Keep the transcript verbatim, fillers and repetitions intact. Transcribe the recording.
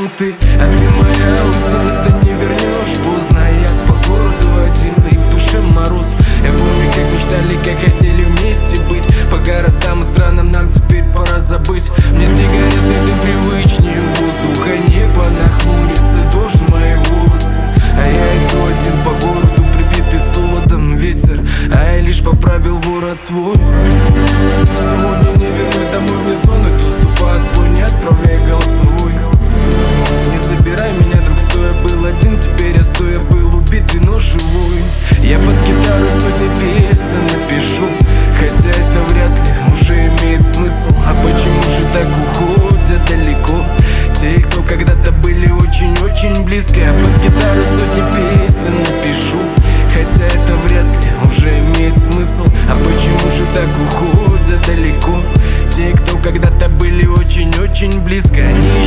чем ты. А ты моя осень, это не вернешь поздно. Я по городу один, и в душе мороз. Я помню, как мечтали, как хотели вместе быть. По городам и странам нам теперь пора забыть. Мне сигареты дым привычнее воздуха. Небо нахмурится, дождь в мои волосы. А я иду один по городу, прибитый солодом ветер. А я лишь поправил ворот свой. Сегодня не вернусь домой вне зоны доступа. Отбой не отправляй голосовой. Не забирай меня, друг, стоя был один. Теперь я стоя был убитый, но живой. Я под гитару сотни песен напишу. Хотя это вряд ли уже имеет смысл. А почему же так уходят далеко те, кто когда-то были очень-очень близко? Я под гитару сотни песен напишу. Хотя это вряд ли уже имеет смысл. А почему же так уходят далеко те, кто когда-то были очень-очень близко? Они